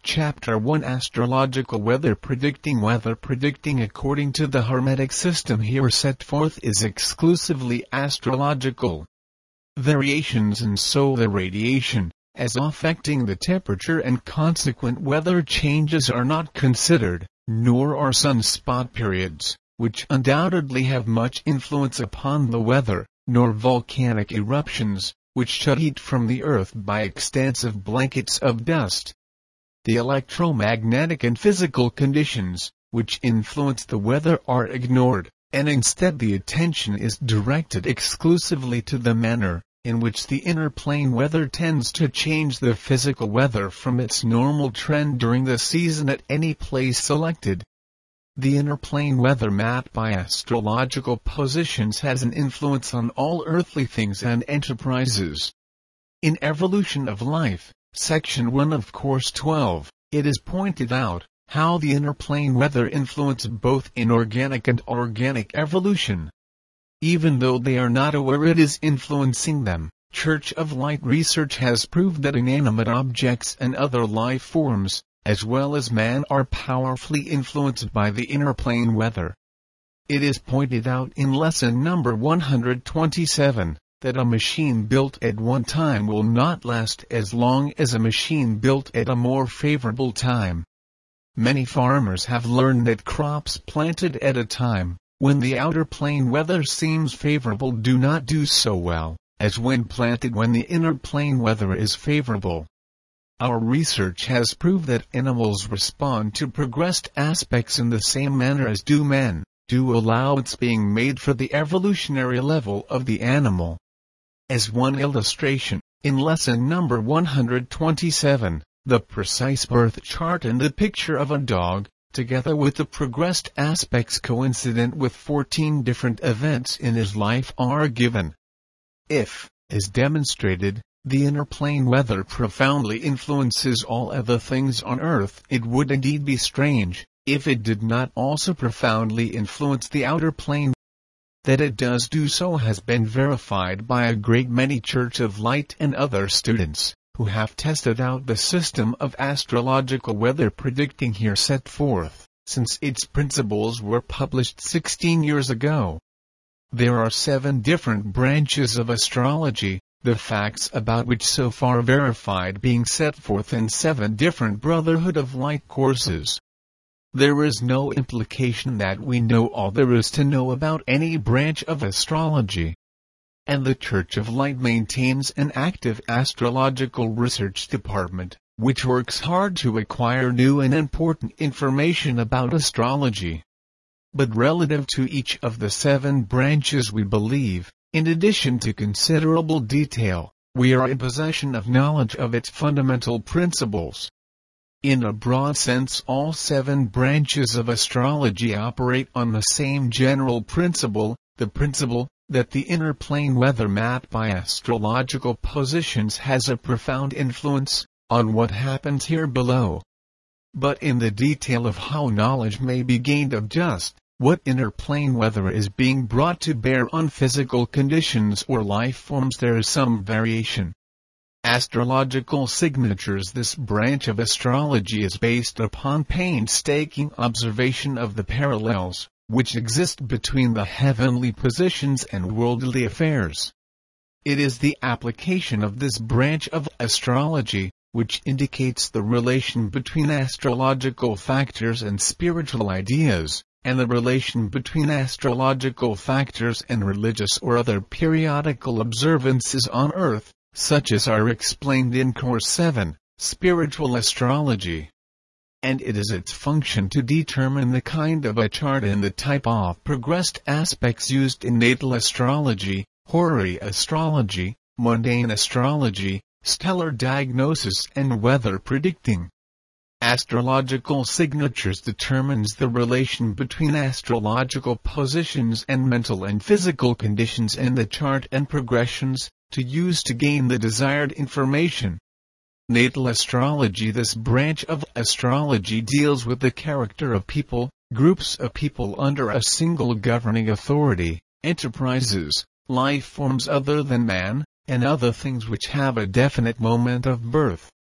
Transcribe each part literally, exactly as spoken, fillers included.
Chapter one Astrological Weather Predicting. Weather predicting according to the Hermetic system here set forth is exclusively astrological. Variations in solar radiation, as affecting the temperature and consequent weather changes, are not considered, nor are sunspot periods, which undoubtedly have much influence upon the weather, nor volcanic eruptions, which shut heat from the earth by extensive blankets of dust. The electromagnetic and physical conditions, which influence the weather, are ignored, and instead the attention is directed exclusively to the manner in which the inner plane weather tends to change the physical weather from its normal trend during the season at any place selected. The inner plane weather map by astrological positions has an influence on all earthly things and enterprises. In Evolution of Life, Section one of Course twelve, it is pointed out how the inner plane weather influences both inorganic and organic evolution. Even though they are not aware it is influencing them, Church of Light research has proved that inanimate objects and other life forms, as well as man, are powerfully influenced by the inner plane weather. It is pointed out in lesson number one hundred twenty-seven. That a machine built at one time will not last as long as a machine built at a more favorable time. Many farmers have learned that crops planted at a time when the outer plane weather seems favorable do not do so well as when planted when the inner plane weather is favorable. Our research has proved that animals respond to progressed aspects in the same manner as do men, due allowance being made for the evolutionary level of the animal. As one illustration, in lesson number one hundred twenty-seven, the precise birth chart and the picture of a dog, together with the progressed aspects coincident with fourteen different events in his life, are given. If, as demonstrated, the inner plane weather profoundly influences all other things on earth, it would indeed be strange if it did not also profoundly influence the outer plane. That it does do so has been verified by a great many Church of Light and other students, who have tested out the system of astrological weather predicting here set forth, since its principles were published sixteen years ago. There are seven different branches of astrology, the facts about which so far verified being set forth in seven different Brotherhood of Light courses. There is no implication that we know all there is to know about any branch of astrology. And the Church of Light maintains an active astrological research department, which works hard to acquire new and important information about astrology. But relative to each of the seven branches, we believe, in addition to considerable detail, we are in possession of knowledge of its fundamental principles. In a broad sense, all seven branches of astrology operate on the same general principle, the principle that the inner plane weather map by astrological positions has a profound influence on what happens here below. But in the detail of how knowledge may be gained of just what inner plane weather is being brought to bear on physical conditions or life forms, there is some variation. Astrological signatures. This branch of astrology is based upon painstaking observation of the parallels which exist between the heavenly positions and worldly affairs. It is the application of this branch of astrology which indicates the relation between astrological factors and spiritual ideas, and the relation between astrological factors and religious or other periodical observances on earth, such as are explained in Course seven, Spiritual Astrology. And it is its function to determine the kind of a chart and the type of progressed aspects used in natal astrology, horary astrology, mundane astrology, stellar diagnosis and weather predicting. Astrological signatures determines the relation between astrological positions and mental and physical conditions in the chart and progressions, to use to gain the desired information. Natal astrology. This branch of astrology deals with the character of people, groups of people under a single governing authority, enterprises, life forms other than man, and other things which have a definite moment of birth.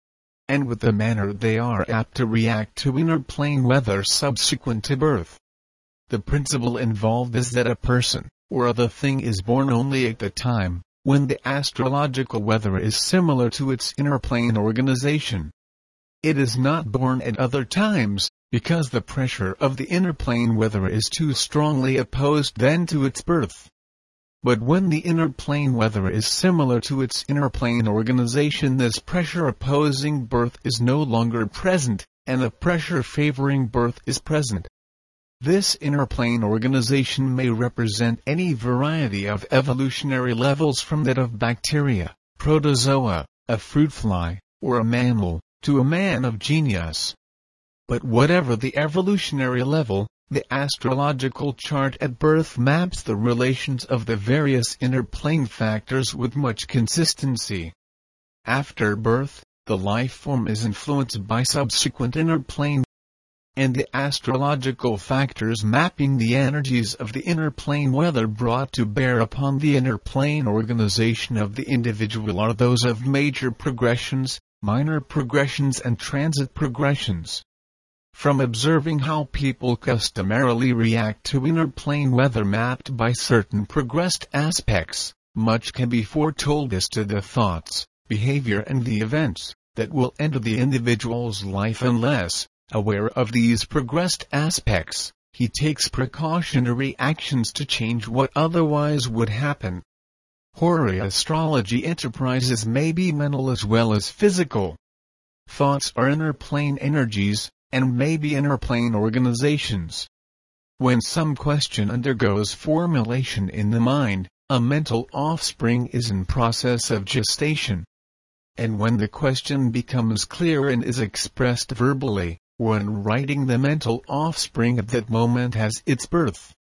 and with the manner they are apt to react to inner plane weather subsequent to birth. The principle involved is that a person, or other thing is born only at the time when the astrological weather is similar to its inner plane organization. It is not born at other times, because the pressure of the inner plane weather is too strongly opposed then to its birth. But when the inner plane weather is similar to its inner plane organization, this pressure opposing birth is no longer present, and the pressure favoring birth is present. This inner plane organization may represent any variety of evolutionary levels, from that of bacteria, protozoa, a fruit fly, or a mammal, to a man of genius. But whatever the evolutionary level, the astrological chart at birth maps the relations of the various inner plane factors with much consistency. After birth, the life form is influenced by subsequent inner plane, and the astrological factors mapping the energies of the inner plane weather brought to bear upon the inner plane organization of the individual are those of major progressions, minor progressions and transit progressions. From observing how people customarily react to inner plane weather mapped by certain progressed aspects, much can be foretold as to the thoughts, behavior and the events that will enter the individual's life unless, aware of these progressed aspects, he takes precautionary actions to change what otherwise would happen. Hori astrology enterprises may be mental as well as physical. Thoughts are inner plane energies, and may be inner plane organizations. When some question undergoes formulation in the mind, a mental offspring is in process of gestation. And when the question becomes clear and is expressed verbally, when writing, the mental offspring at that moment has its birth.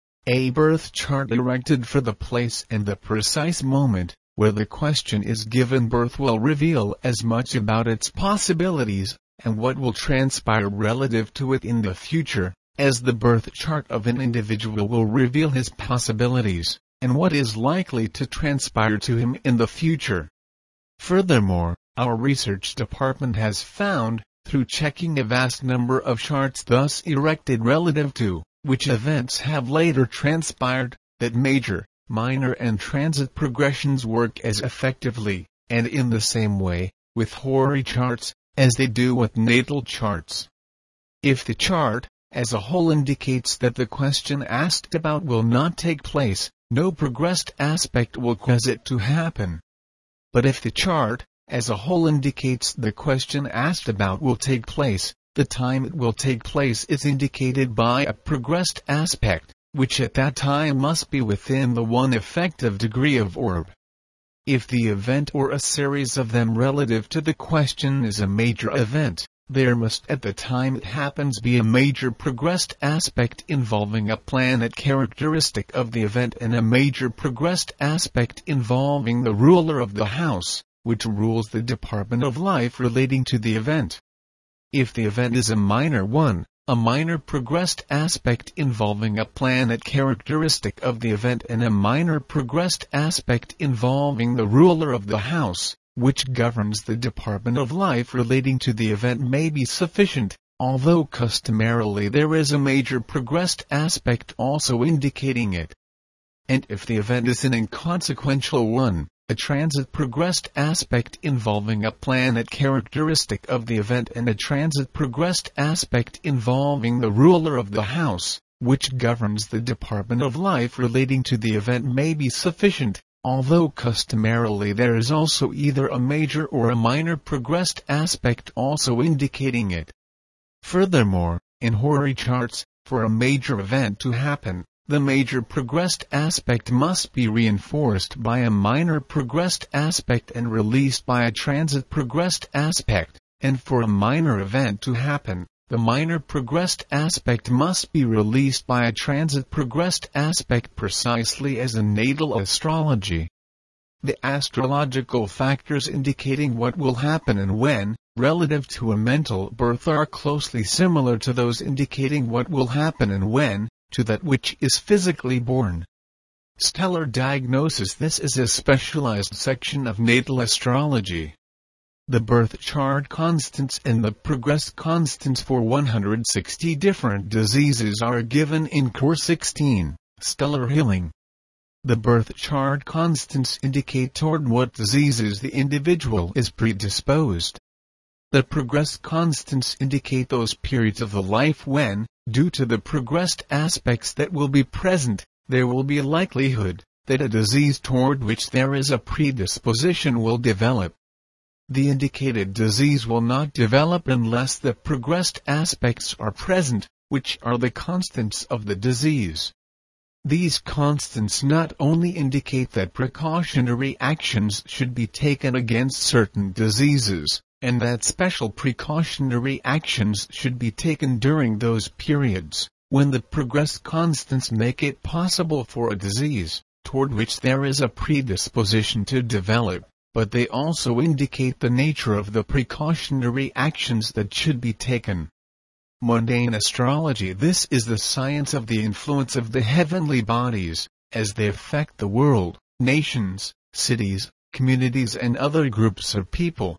A birth chart erected for the place and the precise moment where the question is given birth will reveal as much about its possibilities, and what will transpire relative to it in the future, as the birth chart of an individual will reveal his possibilities, and what is likely to transpire to him in the future. Furthermore, our research department has found, through checking a vast number of charts thus erected relative to which events have later transpired, that major, minor and transit progressions work as effectively, and in the same way, with Hori charts, as they do with natal charts. If the chart, as a whole, indicates that the question asked about will not take place, no progressed aspect will cause it to happen. But if the chart, as a whole, indicates the question asked about will take place, the time it will take place is indicated by a progressed aspect, which at that time must be within the one effective degree of orb. If the event or a series of them relative to the question is a major event, there must at the time it happens be a major progressed aspect involving a planet characteristic of the event and a major progressed aspect involving the ruler of the house, which rules the department of life relating to the event. If the event is a minor one, a minor progressed aspect involving a planet characteristic of the event and a minor progressed aspect involving the ruler of the house, which governs the department of life relating to the event may be sufficient, although customarily there is a major progressed aspect also indicating it. And if the event is an inconsequential one, a transit progressed aspect involving a planet characteristic of the event and a transit progressed aspect involving the ruler of the house, which governs the department of life relating to the event may be sufficient, although customarily there is also either a major or a minor progressed aspect also indicating it. Furthermore, in Hori charts, for a major event to happen, the major progressed aspect must be reinforced by a minor progressed aspect and released by a transit progressed aspect, and for a minor event to happen, the minor progressed aspect must be released by a transit progressed aspect, precisely as in natal astrology. The astrological factors indicating what will happen and when, relative to a mental birth, are closely similar to those indicating what will happen and when, to that which is physically born. Stellar diagnosis. This is a specialized section of natal astrology. The birth chart constants and the progress constants for one hundred sixty different diseases are given in Core sixteen, Stellar Healing. The birth chart constants indicate toward what diseases the individual is predisposed. The progress constants indicate those periods of the life when, due to the progressed aspects that will be present, there will be a likelihood that a disease toward which there is a predisposition will develop. The indicated disease will not develop unless the progressed aspects are present, which are the constants of the disease. These constants not only indicate that precautionary actions should be taken against certain diseases, and that special precautionary actions should be taken during those periods, when the progress constants make it possible for a disease, toward which there is a predisposition to develop, but they also indicate the nature of the precautionary actions that should be taken. Mundane astrology. This is the science of the influence of the heavenly bodies, as they affect the world, nations, cities, communities and other groups of people.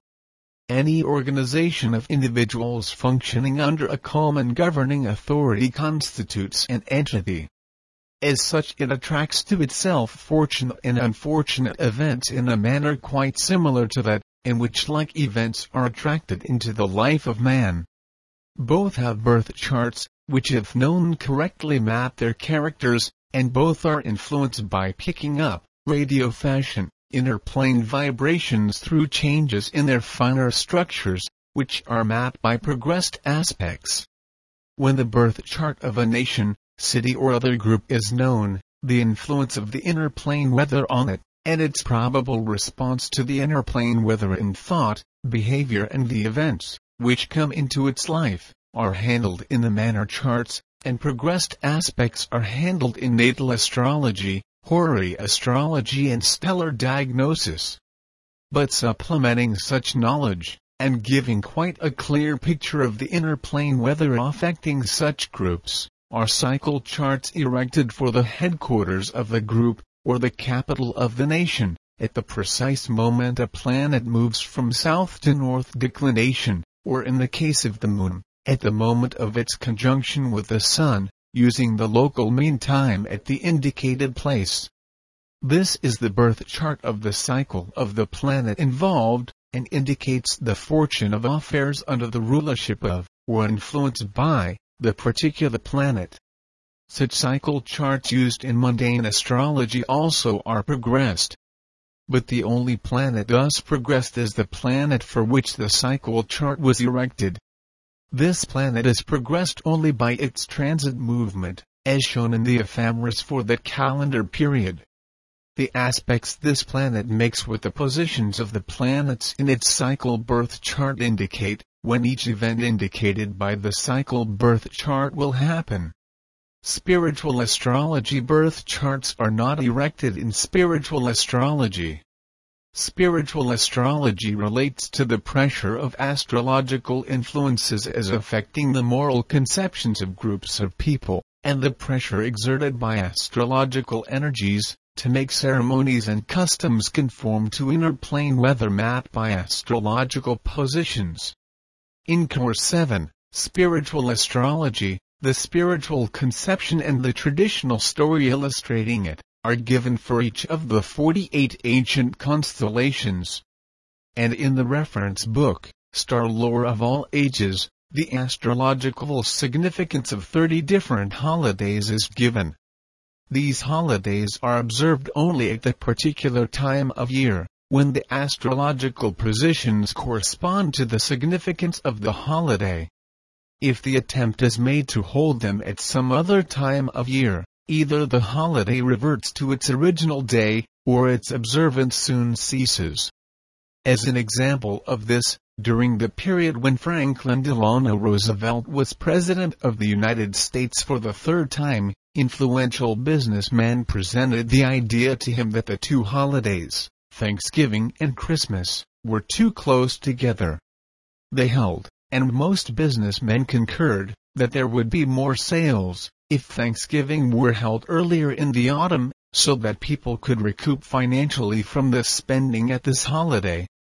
Any organization of individuals functioning under a common governing authority constitutes an entity. As such, it attracts to itself fortunate and unfortunate events in a manner quite similar to that in which like events are attracted into the life of man. Both have birth charts, which if known correctly map their characters, and both are influenced by picking up, radio fashion, inner plane vibrations through changes in their finer structures, which are mapped by progressed aspects. When the birth chart of a nation, city or other group is known, the influence of the inner plane weather on it, and its probable response to the inner plane weather in thought, behavior and the events, which come into its life, are handled in the manner charts, and progressed aspects are handled in natal astrology, horary astrology and stellar diagnosis. But supplementing such knowledge, and giving quite a clear picture of the inner plane weather affecting such groups, are cycle charts erected for the headquarters of the group, or the capital of the nation, at the precise moment a planet moves from south to north declination, or in the case of the moon, at the moment of its conjunction with the sun, using the local mean time at the indicated place. This is the birth chart of the cycle of the planet involved, and indicates the fortune of affairs under the rulership of, or influenced by, the particular planet. Such cycle charts used in mundane astrology also are progressed. But the only planet thus progressed is the planet for which the cycle chart was erected. This planet is progressed only by its transit movement, as shown in the ephemeris for that calendar period. The aspects this planet makes with the positions of the planets in its cycle birth chart indicate when each event indicated by the cycle birth chart will happen. Spiritual astrology. Birth charts are not erected in spiritual astrology. Spiritual astrology relates to the pressure of astrological influences as affecting the moral conceptions of groups of people, and the pressure exerted by astrological energies to make ceremonies and customs conform to inner plane weather mapped by astrological positions. In Core seven, Spiritual Astrology, the spiritual conception and the traditional story illustrating it are given for each of the forty-eight ancient constellations. And in the reference book, Star Lore of All Ages, the astrological significance of thirty different holidays is given. These holidays are observed only at the particular time of year, when the astrological positions correspond to the significance of the holiday. If the attempt is made to hold them at some other time of year, either the holiday reverts to its original day, or its observance soon ceases. As an example of this, during the period when Franklin Delano Roosevelt was President of the United States for the third time, influential businessmen presented the idea to him that the two holidays, Thanksgiving and Christmas, were too close together. They held, and most businessmen concurred, that there would be more sales if Thanksgiving were held earlier in the autumn, so that people could recoup financially from the spending at this holiday,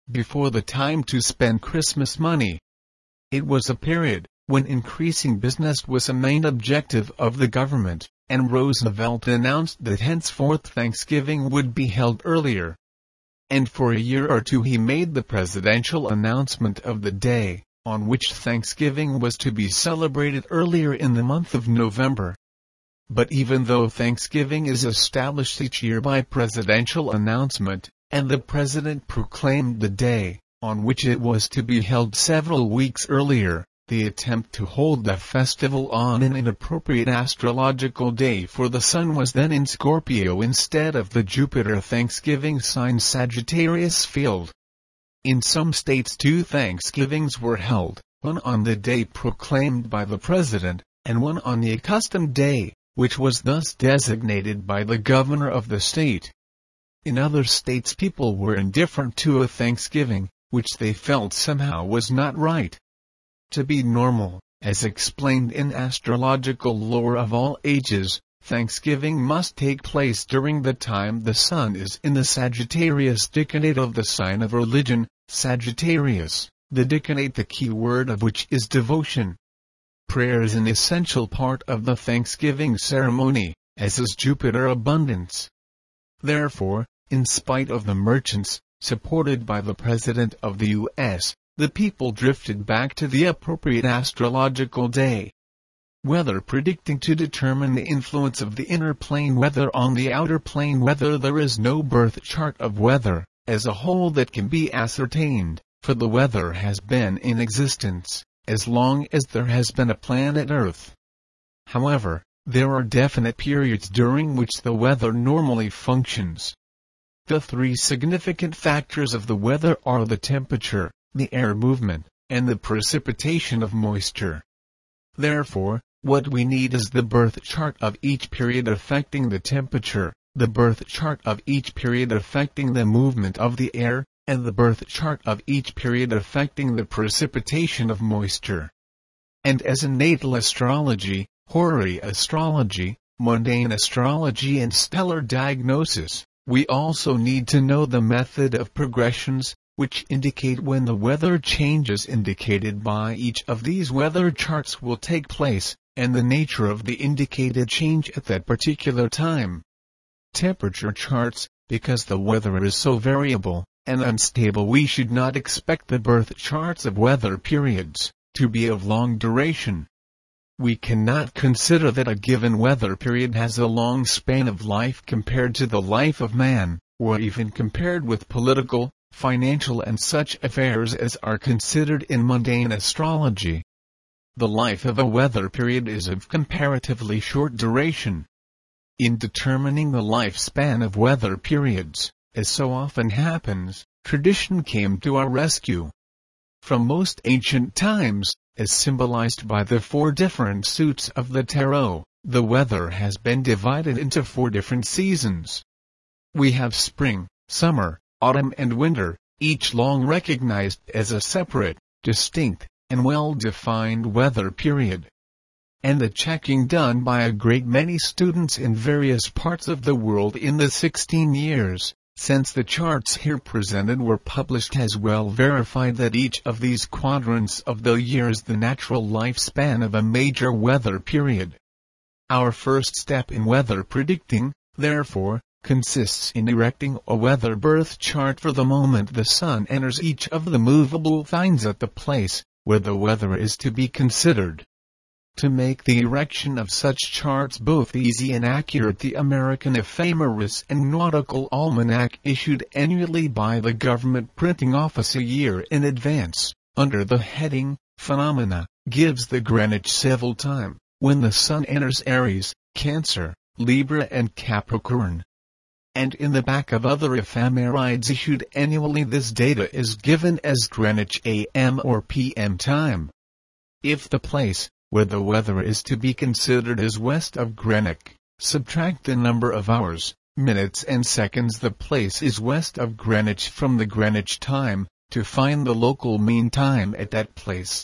before the time to spend Christmas money. It was a period when increasing business was a main objective of the government, and Roosevelt announced that henceforth Thanksgiving would be held earlier. And for a year or two he made the presidential announcement of the day on which Thanksgiving was to be celebrated earlier in the month of November. But even though Thanksgiving is established each year by presidential announcement, and the president proclaimed the day on which it was to be held several weeks earlier, the attempt to hold the festival on an inappropriate astrological day for the sun was then in Scorpio instead of the Jupiter Thanksgiving sign Sagittarius field. In some states two Thanksgivings were held, one on the day proclaimed by the president, and one on the accustomed day, which was thus designated by the governor of the state. In other states people were indifferent to a Thanksgiving, which they felt somehow was not right. To be normal, as explained in astrological lore of all ages, Thanksgiving must take place during the time the sun is in the Sagittarius decade of the sign of religion, Sagittarius, the decade the key word of which is devotion. Prayer is an essential part of the Thanksgiving ceremony, as is Jupiter abundance. Therefore, in spite of the merchants, supported by the President of the U S, the people drifted back to the appropriate astrological day. Weather predicting to determine the influence of the inner plane weather on the outer plane weather. There is no birth chart of weather, as a whole, that can be ascertained, for the weather has been in existence as long as there has been a planet Earth. However, there are definite periods during which the weather normally functions. The three significant factors of the weather are the temperature, the air movement, and the precipitation of moisture. Therefore, what we need is the birth chart of each period affecting the temperature, the birth chart of each period affecting the movement of the air, and the birth chart of each period affecting the precipitation of moisture. And as in natal astrology, horary astrology, mundane astrology and stellar diagnosis, we also need to know the method of progressions, which indicate when the weather changes indicated by each of these weather charts will take place, and the nature of the indicated change at that particular time. Temperature charts, because the weather is so variable and unstable, we should not expect the birth charts of weather periods to be of long duration. We cannot consider that a given weather period has a long span of life compared to the life of man, or even compared with political, financial and such affairs as are considered in mundane astrology. The life of a weather period is of comparatively short duration. In determining the lifespan of weather periods, as so often happens, tradition came to our rescue. From most ancient times, as symbolized by the four different suits of the tarot, the weather has been divided into four different seasons. We have spring, summer, autumn and winter, each long recognized as a separate, distinct, and well-defined weather period. And the checking done by a great many students in various parts of the world in the sixteen years since the charts here presented were published has well verified that each of these quadrants of the year is the natural lifespan of a major weather period. Our first step in weather predicting, therefore, consists in erecting a weather birth chart for the moment the sun enters each of the movable signs at the place where the weather is to be considered. To make the erection of such charts both easy and accurate, the American Ephemeris and Nautical Almanac, issued annually by the government printing office a year in advance, under the heading, Phenomena, gives the Greenwich Civil Time, when the sun enters Aries, Cancer, Libra and Capricorn. And in the back of other ephemerides issued annually this data is given as Greenwich A M or P M time. If the place where the weather is to be considered is west of Greenwich, subtract the number of hours, minutes and seconds the place is west of Greenwich from the Greenwich time, to find the local mean time at that place.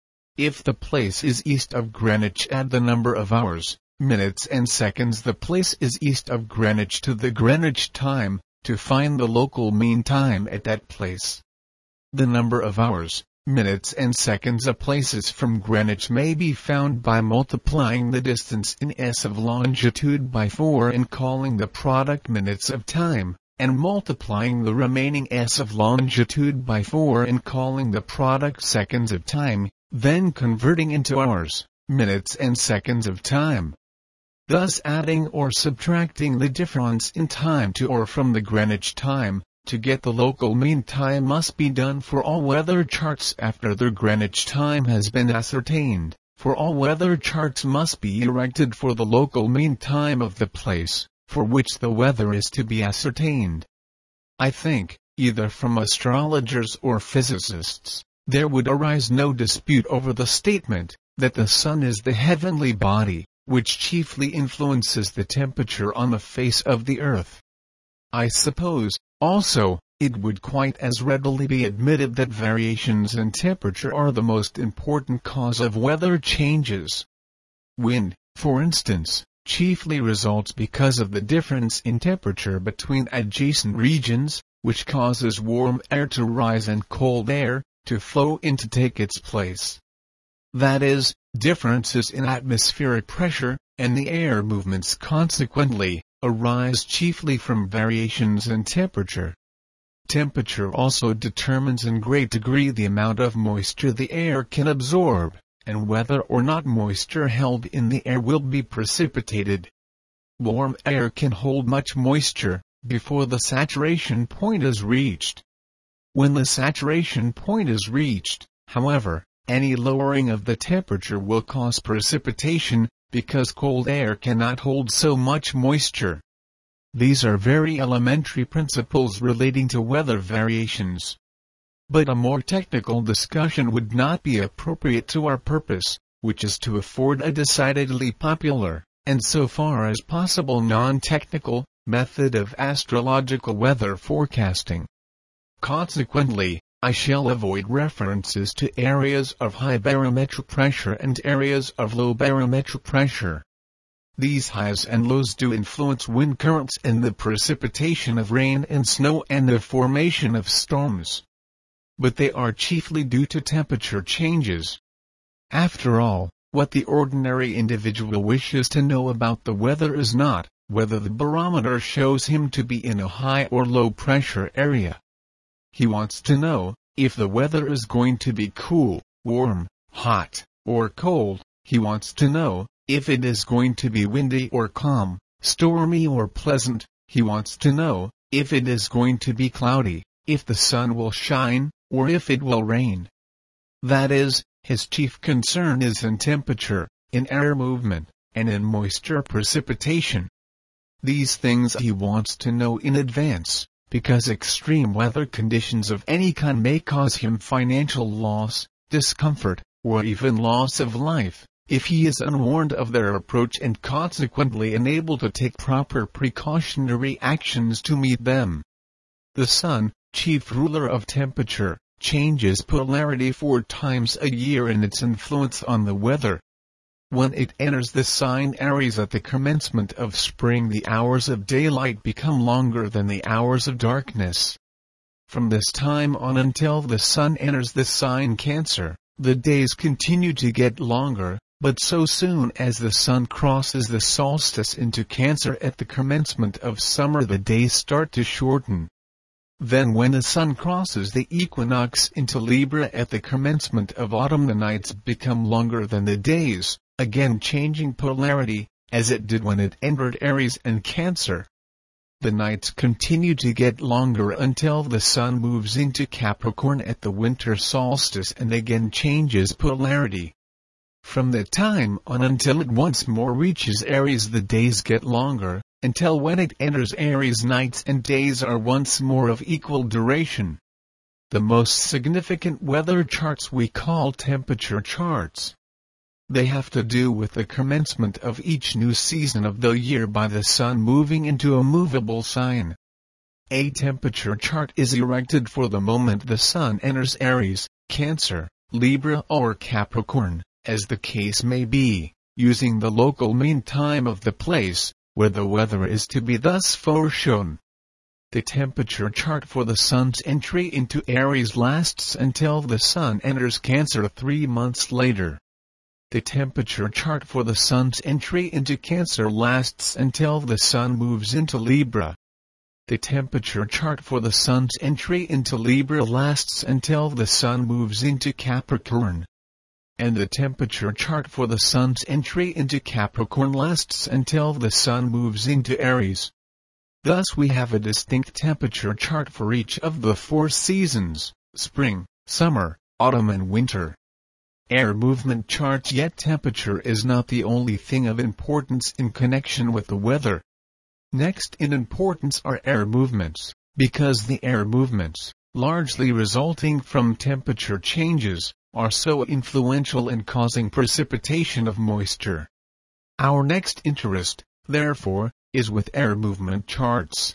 If the place is east of Greenwich, add the number of hours, minutes and seconds the place is east of Greenwich to the Greenwich time, to find the local mean time at that place. The number of hours, minutes and seconds of places from Greenwich may be found by multiplying the distance in s of longitude by four and calling the product minutes of time, and multiplying the remaining s of longitude by four and calling the product seconds of time, then converting into hours, minutes and seconds of time. Thus adding or subtracting the difference in time to or from the Greenwich time, to get the local mean time must be done for all weather charts after the Greenwich time has been ascertained, for all weather charts must be erected for the local mean time of the place, for which the weather is to be ascertained. I think, either from astrologers or physicists, there would arise no dispute over the statement, that the sun is the heavenly body, which chiefly influences the temperature on the face of the earth. I suppose, also, it would quite as readily be admitted that variations in temperature are the most important cause of weather changes. Wind, for instance, chiefly results because of the difference in temperature between adjacent regions, which causes warm air to rise and cold air to flow in to take its place. That is, differences in atmospheric pressure, and the air movements consequently, arise chiefly from variations in temperature. Temperature also determines in great degree the amount of moisture the air can absorb, and whether or not moisture held in the air will be precipitated. Warm air can hold much moisture, before the saturation point is reached. When the saturation point is reached, however, any lowering of the temperature will cause precipitation, because cold air cannot hold so much moisture. These are very elementary principles relating to weather variations. But a more technical discussion would not be appropriate to our purpose, which is to afford a decidedly popular, and so far as possible non-technical, method of astrological weather forecasting. Consequently, I shall avoid references to areas of high barometric pressure and areas of low barometric pressure. These highs and lows do influence wind currents and the precipitation of rain and snow and the formation of storms. But they are chiefly due to temperature changes. After all, what the ordinary individual wishes to know about the weather is not whether the barometer shows him to be in a high or low pressure area. He wants to know if the weather is going to be cool, warm, hot, or cold. He wants to know if it is going to be windy or calm, stormy or pleasant. He wants to know if it is going to be cloudy, if the sun will shine, or if it will rain. That is, his chief concern is in temperature, in air movement, and in moisture precipitation. These things he wants to know in advance, because extreme weather conditions of any kind may cause him financial loss, discomfort, or even loss of life, if he is unwarned of their approach and consequently unable to take proper precautionary actions to meet them. The sun, chief ruler of temperature, changes polarity four times a year in its influence on the weather. When it enters the sign Aries at the commencement of spring, the hours of daylight become longer than the hours of darkness. From this time on until the sun enters the sign Cancer, the days continue to get longer, but so soon as the sun crosses the solstice into Cancer at the commencement of summer, the days start to shorten. Then when the sun crosses the equinox into Libra at the commencement of autumn, the nights become longer than the days, again changing polarity, as it did when it entered Aries and Cancer. The nights continue to get longer until the sun moves into Capricorn at the winter solstice and again changes polarity. From that time on until it once more reaches Aries, the days get longer, until when it enters Aries, nights and days are once more of equal duration. The most significant weather charts we call temperature charts. They have to do with the commencement of each new season of the year by the sun moving into a movable sign. A temperature chart is erected for the moment the sun enters Aries, Cancer, Libra or Capricorn, as the case may be, using the local mean time of the place where the weather is to be thus foreshown. The temperature chart for the Sun's entry into Aries lasts until the Sun enters Cancer three months later. The temperature chart for the Sun's entry into Cancer lasts until the Sun moves into Libra. The temperature chart for the Sun's entry into Libra lasts until the Sun moves into Capricorn. And the temperature chart for the Sun's entry into Capricorn lasts until the Sun moves into Aries. Thus we have a distinct temperature chart for each of the four seasons, spring, summer, autumn and winter. Air movement charts. Yet temperature is not the only thing of importance in connection with the weather. Next in importance are air movements, because the air movements, largely resulting from temperature changes, are so influential in causing precipitation of moisture. Our next interest, therefore, is with air movement charts.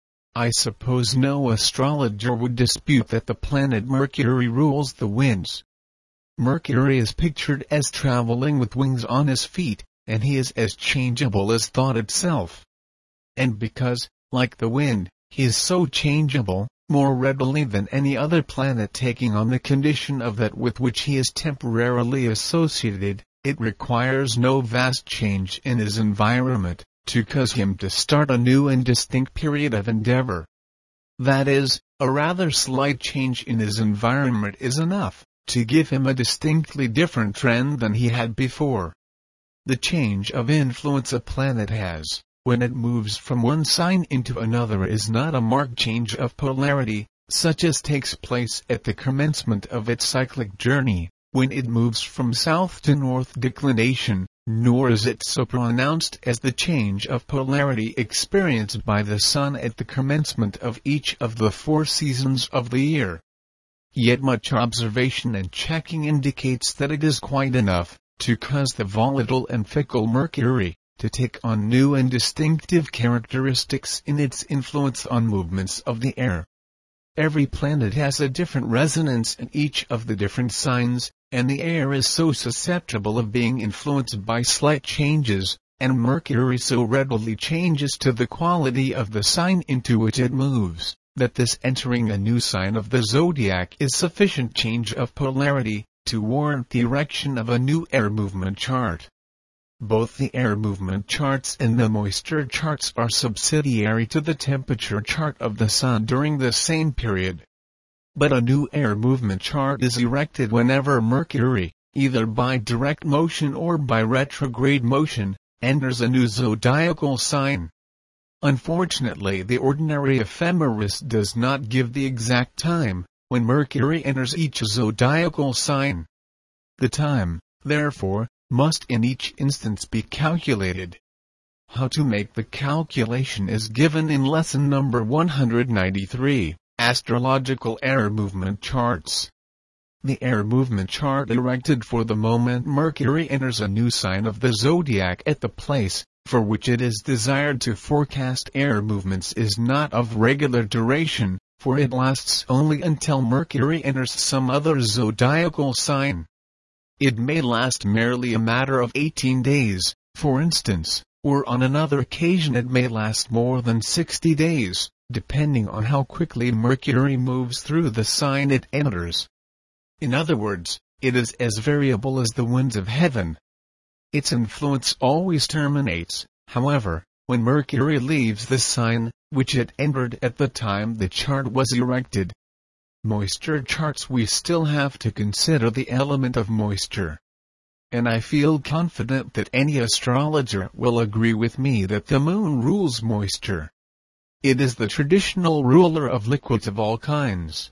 I suppose no astrologer would dispute that the planet Mercury rules the winds. Mercury is pictured as traveling with wings on his feet, and he is as changeable as thought itself. And because, like the wind, he is so changeable, more readily than any other planet taking on the condition of that with which he is temporarily associated, it requires no vast change in his environment to cause him to start a new and distinct period of endeavor. That is, a rather slight change in his environment is enough to give him a distinctly different trend than he had before. The change of influence a planet has, when it moves from one sign into another, is not a marked change of polarity, such as takes place at the commencement of its cyclic journey, when it moves from south to north declination, nor is it so pronounced as the change of polarity experienced by the Sun at the commencement of each of the four seasons of the year. Yet much observation and checking indicates that it is quite enough to cause the volatile and fickle Mercury to take on new and distinctive characteristics in its influence on movements of the air. Every planet has a different resonance in each of the different signs, and the air is so susceptible of being influenced by slight changes, and Mercury so readily changes to the quality of the sign into which it moves, that this entering a new sign of the zodiac is sufficient change of polarity to warrant the erection of a new air movement chart. Both the air movement charts and the moisture charts are subsidiary to the temperature chart of the Sun during the same period. But a new air movement chart is erected whenever Mercury, either by direct motion or by retrograde motion, enters a new zodiacal sign. Unfortunately, the ordinary ephemeris does not give the exact time when Mercury enters each zodiacal sign. The time, therefore, must in each instance be calculated. How to make the calculation is given in lesson number one hundred ninety-three, Astrological Air Movement Charts. The air movement chart erected for the moment Mercury enters a new sign of the zodiac at the place for which it is desired to forecast air movements is not of regular duration, for it lasts only until Mercury enters some other zodiacal sign. It may last merely a matter of eighteen days, for instance, or on another occasion it may last more than sixty days, depending on how quickly Mercury moves through the sign it enters. In other words, it is as variable as the winds of heaven. Its influence always terminates, however, when Mercury leaves the sign which it entered at the time the chart was erected. Moisture charts. We still have to consider the element of moisture. And I feel confident that any astrologer will agree with me that the moon rules moisture. It is the traditional ruler of liquids of all kinds.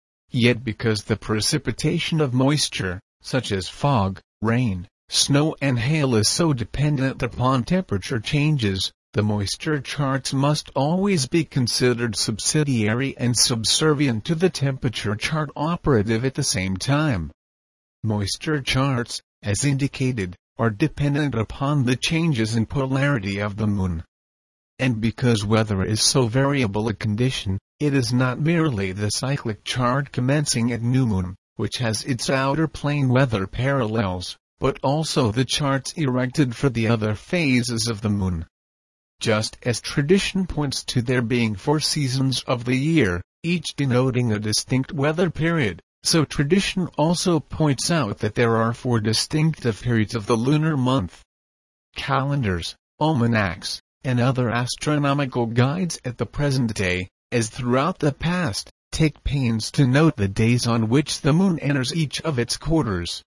Yet because the precipitation of moisture, such as fog, rain, snow and hail, is so dependent upon temperature changes, the moisture charts must always be considered subsidiary and subservient to the temperature chart operative at the same time. Moisture charts, as indicated, are dependent upon the changes in polarity of the moon. And because weather is so variable a condition, it is not merely the cyclic chart commencing at new moon, which has its outer plane weather parallels, but also the charts erected for the other phases of the moon. just as tradition points to there being four seasons of the year, each denoting a distinct weather period, so tradition also points out that there are four distinctive periods of the lunar month. Calendars, almanacs, and other astronomical guides at the present day, as throughout the past, take pains to note the days on which the moon enters each of its quarters.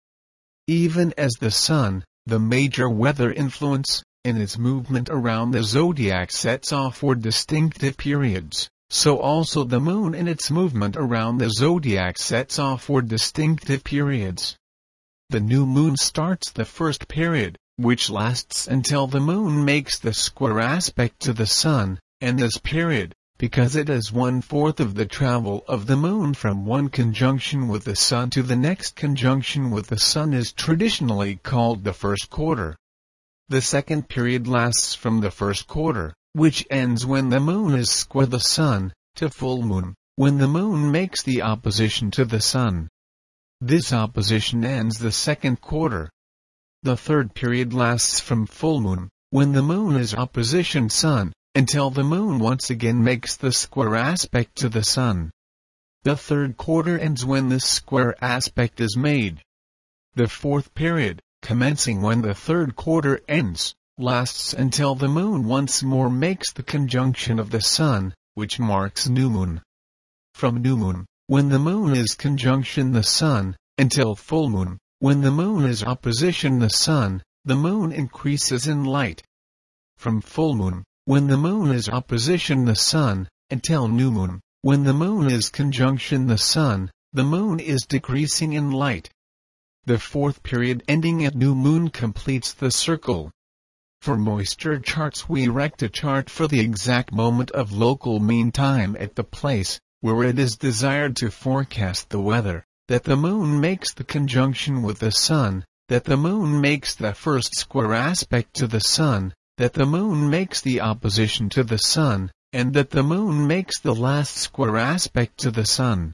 Even as the sun, the major weather influence, in its movement around the zodiac sets off four distinctive periods, so also the moon in its movement around the zodiac sets off four distinctive periods. The new moon starts the first period, which lasts until the moon makes the square aspect to the sun, and this period, because it is one-fourth of the travel of the moon from one conjunction with the sun to the next conjunction with the sun, is traditionally called the first quarter. The second period lasts from the first quarter, which ends when the moon is square the sun, to full moon, when the moon makes the opposition to the sun. This opposition ends the second quarter. The third period lasts from full moon, when the moon is opposition sun, until the moon once again makes the square aspect to the sun. The third quarter ends when this square aspect is made. The fourth period, commencing when the third quarter ends, lasts until the moon once more makes the conjunction of the sun, which marks new moon. From new moon, when the moon is conjunction the sun, until full moon, when the moon is opposition the sun, the moon increases in light. From full moon, when the moon is opposition the sun, until new moon, when the moon is conjunction the sun, the moon is decreasing in light. The fourth period ending at new moon completes the circle. For moisture charts, we erect a chart for the exact moment of local mean time at the place where it is desired to forecast the weather, that the moon makes the conjunction with the sun, that the moon makes the first square aspect to the sun, that the moon makes the opposition to the sun, and that the moon makes the last square aspect to the sun.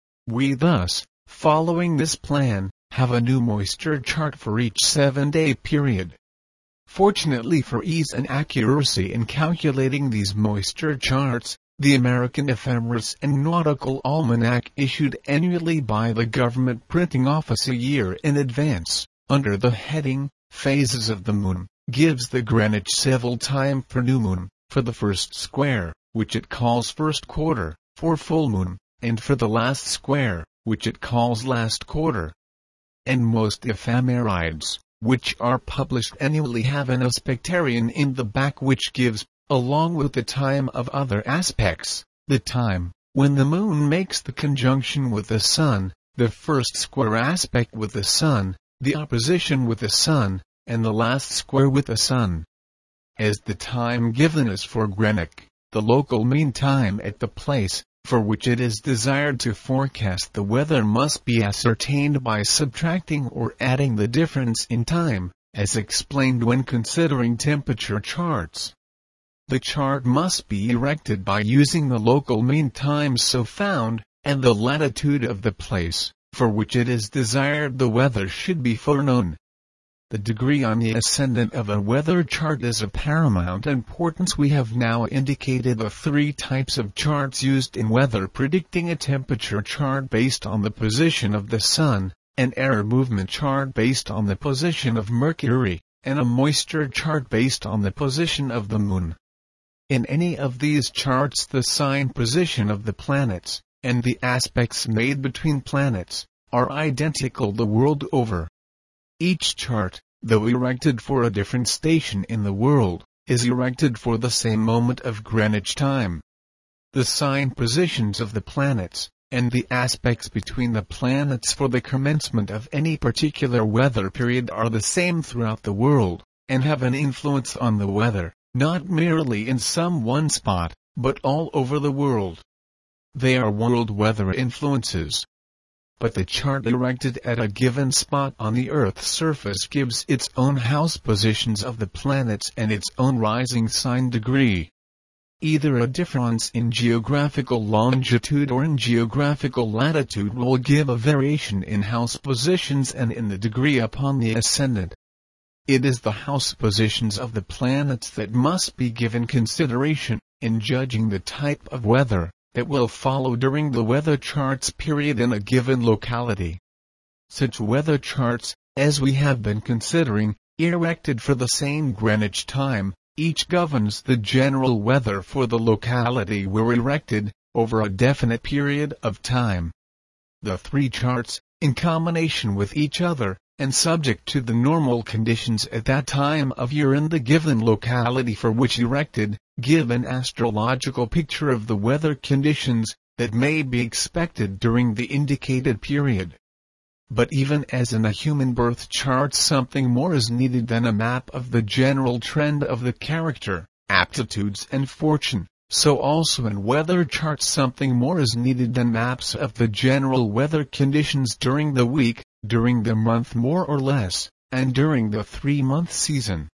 We thus, following this plan, have a new moisture chart for each seven-day period. Fortunately for ease and accuracy in calculating these moisture charts, the American Ephemeris and Nautical Almanac, issued annually by the Government Printing Office a year in advance, under the heading, Phases of the Moon, gives the Greenwich civil time for new moon, for the first square, which it calls first quarter, for full moon, and for the last square, which it calls last quarter. And most ephemerides, which are published annually, have an aspectarian in the back which gives, along with the time of other aspects, the time when the moon makes the conjunction with the sun, the first square aspect with the sun, the opposition with the sun, and the last square with the sun. As the time given is for Greenwich, the local mean time at the place for which it is desired to forecast the weather must be ascertained by subtracting or adding the difference in time, as explained when considering temperature charts. The chart must be erected by using the local mean time so found, and the latitude of the place for which it is desired the weather should be foreknown. The degree on the ascendant of a weather chart is of paramount importance. We have now indicated the three types of charts used in weather predicting: a temperature chart based on the position of the sun, an air movement chart based on the position of Mercury, and a moisture chart based on the position of the moon. In any of these charts, the sign position of the planets, and the aspects made between planets, are identical the world over. Each chart, though erected for a different station in the world, is erected for the same moment of Greenwich time. The sign positions of the planets, and the aspects between the planets for the commencement of any particular weather period are the same throughout the world, and have an influence on the weather, not merely in some one spot, but all over the world. They are world weather influences. But the chart erected at a given spot on the Earth's surface gives its own house positions of the planets and its own rising sign degree. Either a difference in geographical longitude or in geographical latitude will give a variation in house positions and in the degree upon the ascendant. it is the house positions of the planets that must be given consideration in judging the type of weather that will follow during the weather chart's period in a given locality. Such weather charts, as we have been considering, erected for the same Greenwich time, each governs the general weather for the locality where erected, over a definite period of time. The three charts, in combination with each other, and subject to the normal conditions at that time of year in the given locality for which erected, give an astrological picture of the weather conditions that may be expected during the indicated period. But even as in a human birth chart, something more is needed than a map of the general trend of the character, aptitudes and fortune, so also in weather charts something more is needed than maps of the general weather conditions during the week, during the month more or less, and during the three-month season.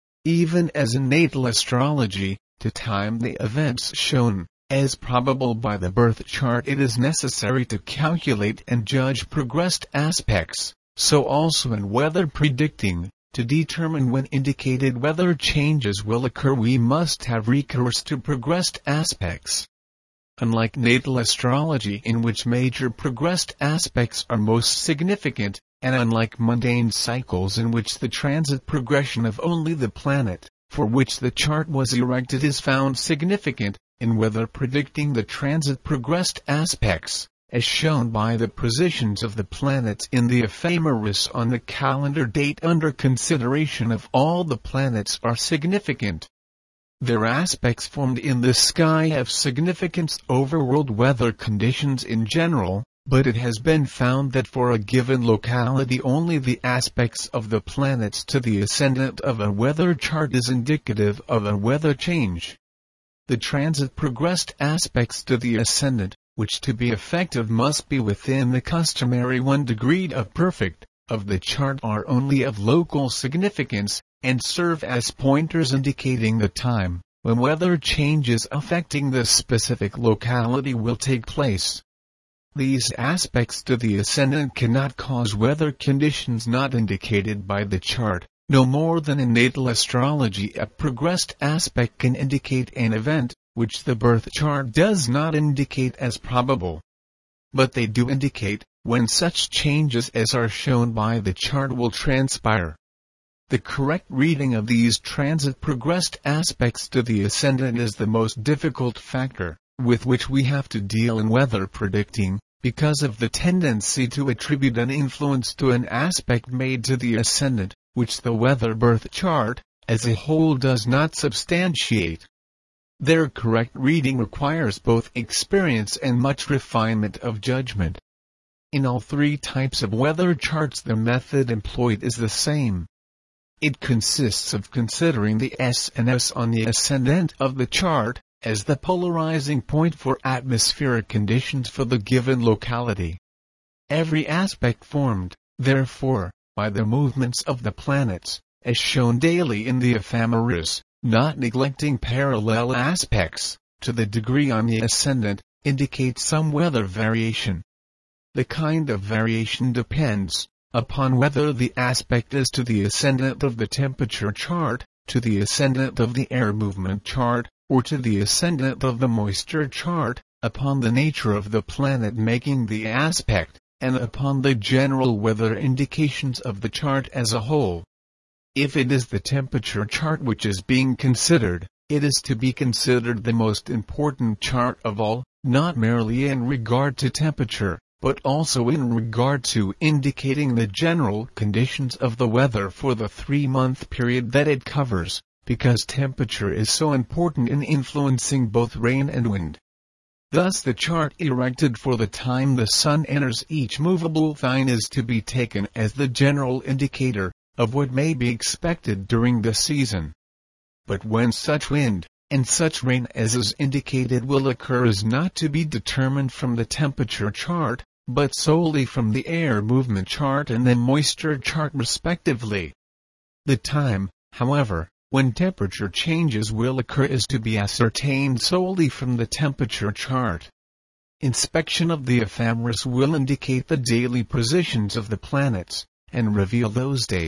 Even as in natal astrology, to time the events shown as probable by the birth chart, it is necessary to calculate and judge progressed aspects, so also in weather predicting, to determine when indicated weather changes will occur we must have recourse to progressed aspects. Unlike natal astrology, in which major progressed aspects are most significant, and unlike mundane cycles in which the transit progression of only the planet for which the chart was erected is found significant, in weather predicting the transit progressed aspects, as shown by the positions of the planets in the ephemeris on the calendar date under consideration of all the planets are significant. Their aspects formed in the sky have significance over world weather conditions in general, but it has been found that for a given locality only the aspects of the planets to the ascendant of a weather chart is indicative of a weather change. The transit progressed aspects to the ascendant, which to be effective must be within the customary one degree of perfect, of the chart are only of local significance, and serve as pointers indicating the time when weather changes affecting the specific locality will take place. These aspects to the ascendant cannot cause weather conditions not indicated by the chart, no more than in natal astrology a progressed aspect can indicate an event, which the birth chart does not indicate as probable. But they do indicate when such changes as are shown by the chart will transpire. The correct reading of these transit progressed aspects to the ascendant is the most difficult factor with which we have to deal in weather predicting, because of the tendency to attribute an influence to an aspect made to the ascendant, which the weather birth chart, as a whole, does not substantiate. Their correct reading requires both experience and much refinement of judgment. In all three types of weather charts the method employed is the same. It consists of considering the S and S on the ascendant of the chart as the polarizing point for atmospheric conditions for the given locality. Every aspect formed, therefore, by the movements of the planets, as shown daily in the ephemeris, not neglecting parallel aspects, to the degree on the ascendant, indicates some weather variation. The kind of variation depends upon whether the aspect is to the ascendant of the temperature chart, to the ascendant of the air movement chart, or to the ascendant of the moisture chart, upon the nature of the planet making the aspect, and upon the general weather indications of the chart as a whole. If it is the temperature chart which is being considered, it is to be considered the most important chart of all, not merely in regard to temperature, but also in regard to indicating the general conditions of the weather for the three-month period that it covers, because temperature is so important in influencing both rain and wind. Thus the chart erected for the time the sun enters each movable sign is to be taken as the general indicator of what may be expected during the season. But when such wind, and such rain as is indicated will occur is not to be determined from the temperature chart, but solely from the air movement chart and the moisture chart respectively. The time, however, when temperature changes will occur is to be ascertained solely from the temperature chart. Inspection of the ephemeris will indicate the daily positions of the planets, and reveal those days,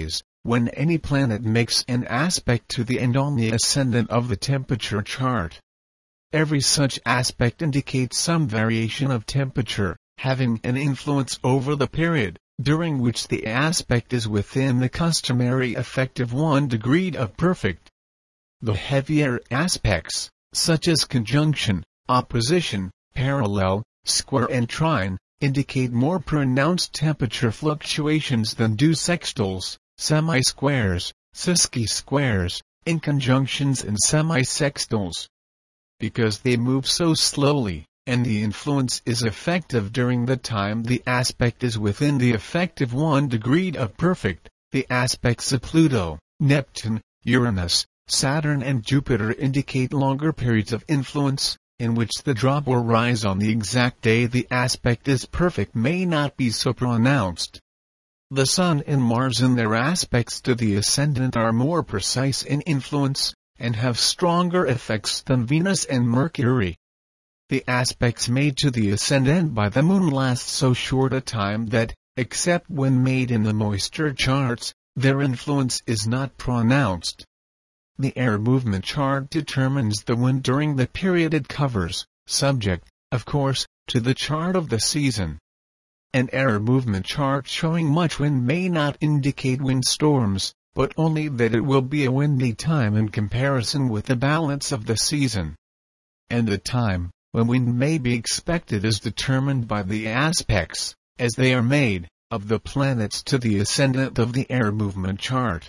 when any planet makes an aspect to the end on the ascendant of the temperature chart. Every such aspect indicates some variation of temperature, having an influence over the period during which the aspect is within the customary effective one degree of perfect. The heavier aspects, such as conjunction, opposition, parallel, square and trine, indicate more pronounced temperature fluctuations than do sextiles, semi-squares, sesqui-squares, inconjunctions and semi-sextiles. Because they move so slowly, and the influence is effective during the time the aspect is within the effective one degree of perfect, the aspects of Pluto, Neptune, Uranus, Saturn and Jupiter indicate longer periods of influence, in which the drop or rise on the exact day the aspect is perfect may not be so pronounced. The Sun and Mars in their aspects to the ascendant are more precise in influence, and have stronger effects than Venus and Mercury. The aspects made to the ascendant by the Moon last so short a time that, except when made in the moisture charts, their influence is not pronounced. The air movement chart determines the wind during the period it covers, subject, of course, to the chart of the season. An air movement chart showing much wind may not indicate wind storms, but only that it will be a windy time in comparison with the balance of the season. And the time when wind may be expected is determined by the aspects, as they are made, of the planets to the ascendant of the air movement chart.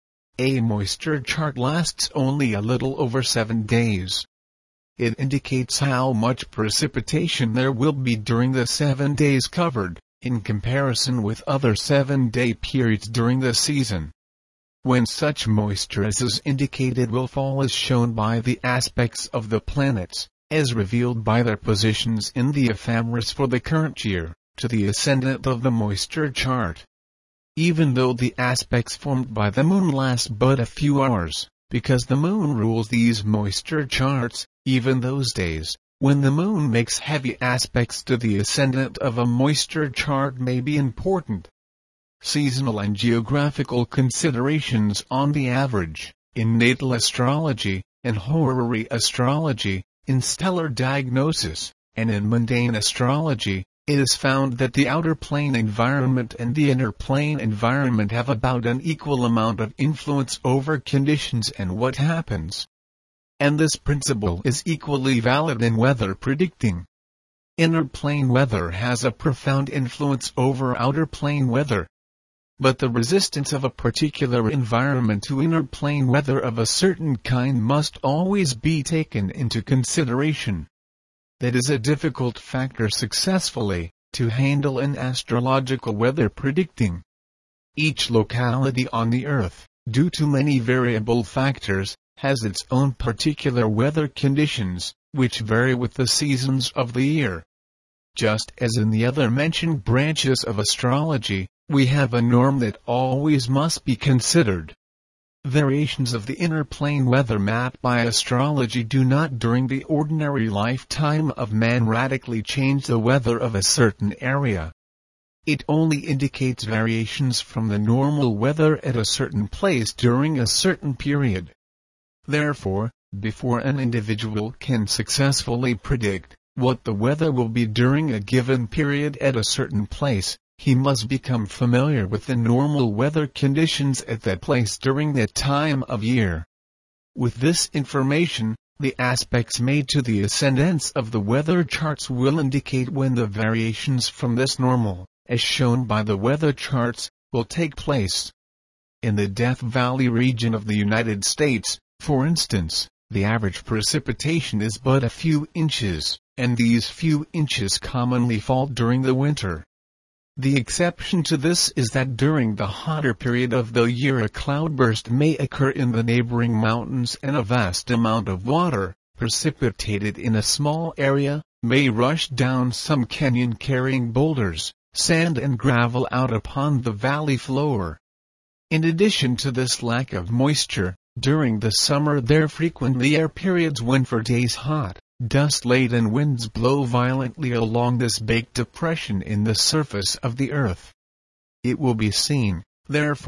A moisture chart lasts only a little over seven days. It indicates how much precipitation there will be during the seven days covered, in comparison with other seven-day periods during the season. When such moisture as is indicated will fall is shown by the aspects of the planets, as revealed by their positions in the ephemeris for the current year, to the ascendant of the moisture chart. Even though the aspects formed by the Moon last but a few hours, because the Moon rules these moisture charts, even those days, when the Moon makes heavy aspects to the ascendant of a moisture chart may be important. Seasonal and geographical considerations on the average, in natal astrology, in horary astrology, in stellar diagnosis, and in mundane astrology, it is found that the outer plane environment and the inner plane environment have about an equal amount of influence over conditions and what happens. And this principle is equally valid in weather predicting. Inner plane weather has a profound influence over outer plane weather. But the resistance of a particular environment to inner plane weather of a certain kind must always be taken into consideration. That is a difficult factor successfully to handle in astrological weather predicting. Each locality on the Earth, due to many variable factors, has its own particular weather conditions, which vary with the seasons of the year. Just as in the other mentioned branches of astrology, we have a norm that always must be considered. Variations of the inner plane weather map by astrology do not during the ordinary lifetime of man radically change the weather of a certain area. It only indicates variations from the normal weather at a certain place during a certain period. Therefore, before an individual can successfully predict what the weather will be during a given period at a certain place, he must become familiar with the normal weather conditions at that place during that time of year. With this information, the aspects made to the ascendants of the weather charts will indicate when the variations from this normal, as shown by the weather charts, will take place. In the Death Valley region of the United States, for instance, the average precipitation is but a few inches, and these few inches commonly fall during the winter. The exception to this is that during the hotter period of the year a cloudburst may occur in the neighboring mountains and a vast amount of water, precipitated in a small area, may rush down some canyon carrying boulders, sand and gravel out upon the valley floor. In addition to this lack of moisture, during the summer there frequently are periods when for days hot, dust-laden winds blow violently along this baked depression in the surface of the earth. It will be seen, therefore,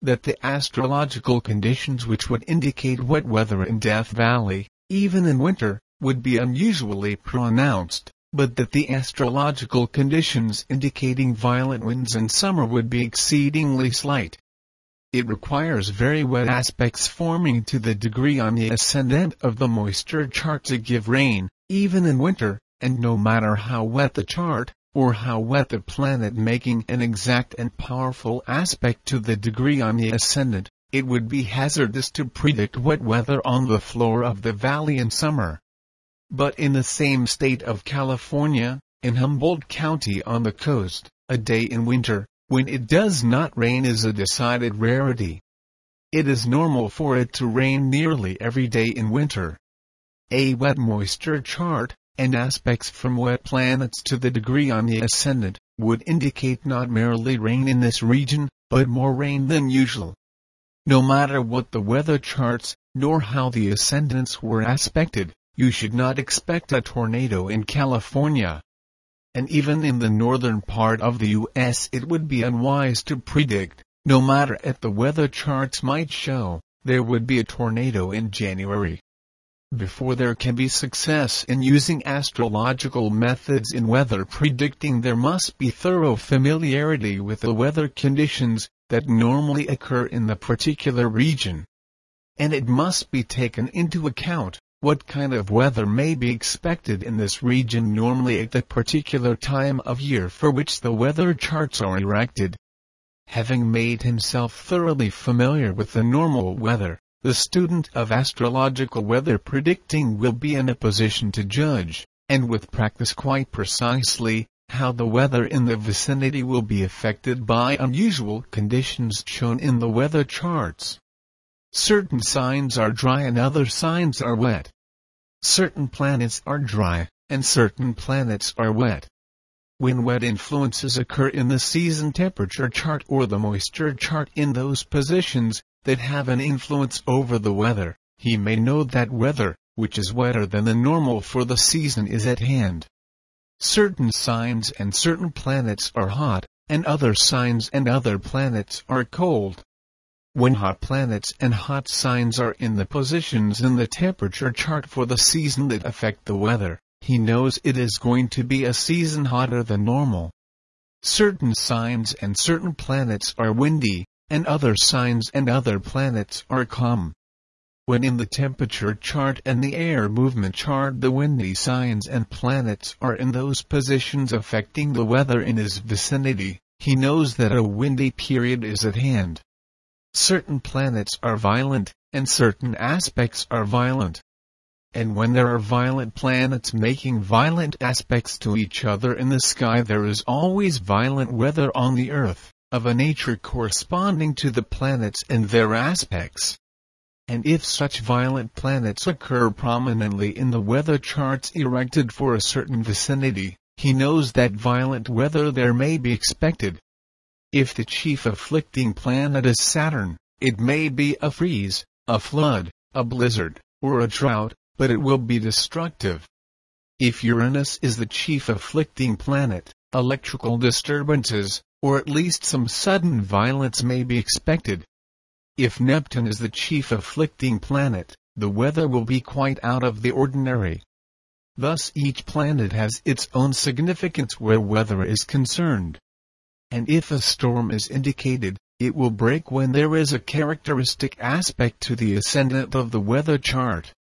that the astrological conditions which would indicate wet weather in Death Valley, even in winter, would be unusually pronounced, but that the astrological conditions indicating violent winds in summer would be exceedingly slight. It requires very wet aspects forming to the degree on the ascendant of the moisture chart to give rain, even in winter, and no matter how wet the chart, or how wet the planet making an exact and powerful aspect to the degree on the ascendant, it would be hazardous to predict wet weather on the floor of the valley in summer. But in the same state of California, in Humboldt County on the coast, a day in winter, when it does not rain is a decided rarity. It is normal for it to rain nearly every day in winter. A wet moisture chart, and aspects from wet planets to the degree on the ascendant, would indicate not merely rain in this region, but more rain than usual. No matter what the weather charts, nor how the ascendants were aspected, you should not expect a tornado in California. And even in the northern part of the U S it would be unwise to predict, no matter what the weather charts might show, there would be a tornado in January. Before there can be success in using astrological methods in weather predicting, there must be thorough familiarity with the weather conditions that normally occur in the particular region. And it must be taken into account what kind of weather may be expected in this region normally at the particular time of year for which the weather charts are erected. Having made himself thoroughly familiar with the normal weather, the student of astrological weather predicting will be in a position to judge, and with practice quite precisely, how the weather in the vicinity will be affected by unusual conditions shown in the weather charts. Certain signs are dry and other signs are wet. Certain planets are dry, and certain planets are wet. When wet influences occur in the season temperature chart or the moisture chart in those positions that have an influence over the weather, he may know that weather, which is wetter than the normal for the season, is at hand. Certain signs and certain planets are hot, and other signs and other planets are cold. When hot planets and hot signs are in the positions in the temperature chart for the season that affect the weather, he knows it is going to be a season hotter than normal. Certain signs and certain planets are windy, and other signs and other planets are calm. When in the temperature chart and the air movement chart the windy signs and planets are in those positions affecting the weather in his vicinity, he knows that a windy period is at hand. Certain planets are violent, and certain aspects are violent. And when there are violent planets making violent aspects to each other in the sky, there is always violent weather on the earth, of a nature corresponding to the planets and their aspects. And if such violent planets occur prominently in the weather charts erected for a certain vicinity, he knows that violent weather there may be expected. If the chief afflicting planet is Saturn, it may be a freeze, a flood, a blizzard, or a drought, but it will be destructive. If Uranus is the chief afflicting planet, electrical disturbances, or at least some sudden violence may be expected. If Neptune is the chief afflicting planet, the weather will be quite out of the ordinary. Thus each planet has its own significance where weather is concerned. And if a storm is indicated, it will break when there is a characteristic aspect to the ascendant of the weather chart.